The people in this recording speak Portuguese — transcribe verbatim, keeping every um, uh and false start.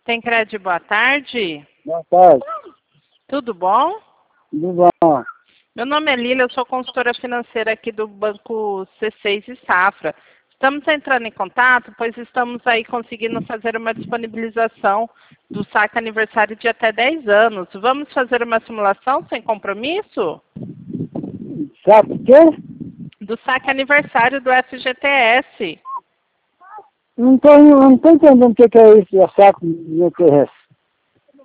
Tem crédito, boa tarde. Boa tarde. Tudo bom? Tudo bom? Meu nome é Lília, eu sou consultora financeira aqui do Banco C seis e Safra. Estamos entrando em contato, pois estamos aí conseguindo fazer uma disponibilização do saque aniversário de até dez anos. Vamos fazer uma simulação sem compromisso? Sabe o quê? Do saque aniversário do F G T S. Não tô, não tô entendendo o que que é isso, é saco de G T S.